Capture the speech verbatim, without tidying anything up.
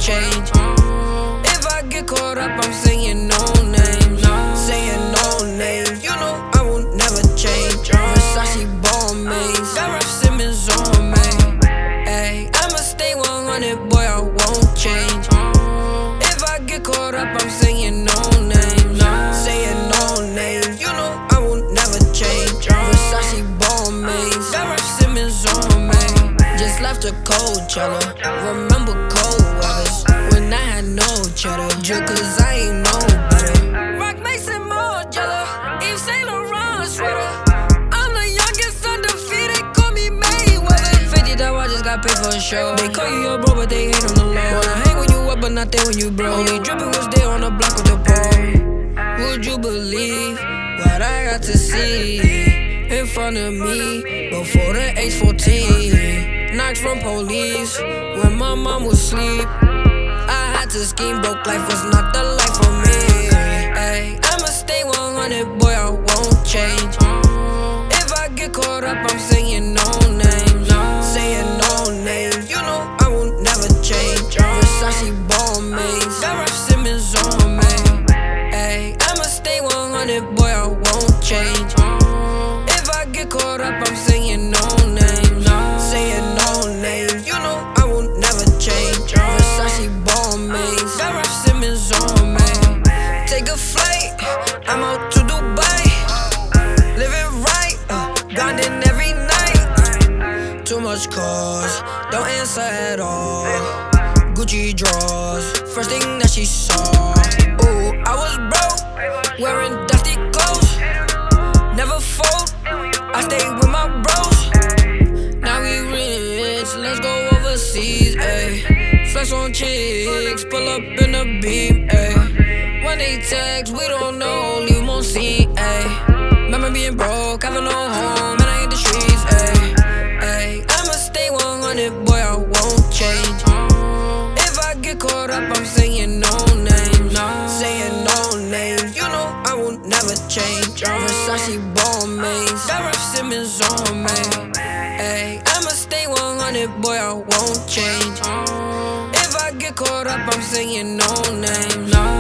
change. If I get caught up, I'm saying no names. Saying no names. You know I will never change. Versace Balmains. Got Raf Simons on me. Ay, I'ma stay one hundred, boy, I won't change. If I get caught up, I'm saying no names. Saying no names. You know I will never change. Versace Balmains. Got Raf Simons on me. Just left a Coachella. Remember cold weathers when I had no cheddar. Just cause I ain't know better. Rock Mason Margiela, Yves Saint Laurent sweater. I'm the youngest undefeated, call me Mayweather. fifty dollars, I just got paid for a show. They call you your bro, but they hate on the low. Wanna hang when you up, but not there when you broke. Only drippin' was there on the block with the pole. Would you believe what I got to see in front of me before the age fourteen? Knocks from police when my mom was asleep. I had to scheme, broke life was not the life for me. Ay, I'ma stay one hundred, boy, I won't change. If I get caught up, I'm saying no names. Saying no names. You know I will never change. Versace Balmains. Got Raf Simons on me. Ay, I'ma stay one hundred, boy, I won't change. If I get caught up, I'm saying no names. Saying no names. You know I will never change. Versace Balmains. Got Raf Simons on me. Take a flight, I'm out to Dubai. Living right, uh, grinding every night. Too much calls, don't answer at all. Gucci drawers, first thing that she saw. Ooh, I was broke, wearing dusty clothes. Never fold, I stay with my bros. Now we rich, let's go overseas, ayy. Flex on chicks, pull up in the beam, ayy. When they text, we don't know, leave them on scene, ayy. Remember being broke, having no home, and I hit the streets, ayy. Ayy, I'ma stay one hundred, boy, I won't change. If I get caught up, I'm saying no names. Saying no names. You know I will never change. Versace Balmains. Got Raf Simons on me. Ay, I'ma stay one hundred, boy, I won't change. If I get caught up, I'm saying no names.